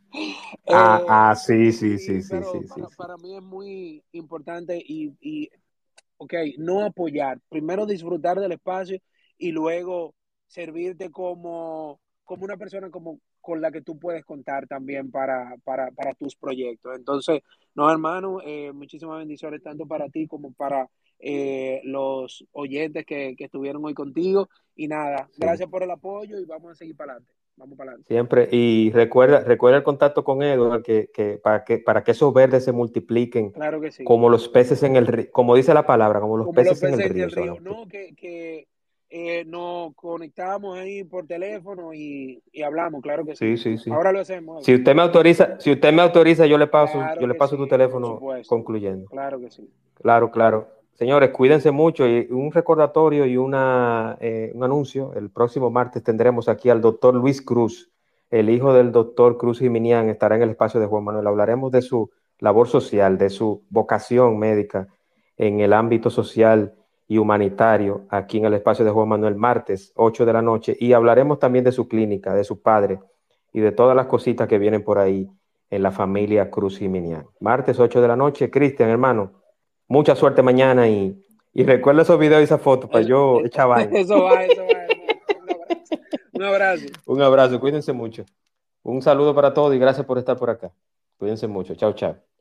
Sí.
Pero para mí es muy importante ok, no apoyar, primero disfrutar del espacio y luego servirte como una persona con la que tú puedes contar también para tus proyectos. Entonces, no, hermano, muchísimas bendiciones tanto para ti como para los oyentes que estuvieron hoy contigo. Y nada, gracias por el apoyo y vamos a seguir para adelante. Vamos para adelante.
Siempre, y recuerda el contacto con Edward, para que esos verdes se multipliquen,
claro que sí,
como los peces en el río, como dice la palabra, como los peces en el río.
No, que nos conectamos ahí por teléfono y hablamos, claro que sí.
Sí.
Ahora lo hacemos.
Si usted me autoriza, yo le paso tu teléfono concluyendo.
Claro que sí.
Claro. Señores, cuídense mucho, y un recordatorio y un anuncio. El próximo martes tendremos aquí al doctor Luis Cruz, el hijo del doctor Cruz Jiminián, estará en el espacio de Juan Manuel. Hablaremos de su labor social, de su vocación médica en el ámbito social y humanitario aquí en el espacio de Juan Manuel, martes 8 de la noche, y hablaremos también de su clínica, de su padre y de todas las cositas que vienen por ahí en la familia Cruz Jiminián. Martes 8 de la noche. Cristian, hermano, mucha suerte mañana y recuerda esos videos y esas fotos para yo echar vaina.
Eso va. Un abrazo.
Un abrazo, cuídense mucho. Un saludo para todos y gracias por estar por acá. Cuídense mucho. Chao, chao.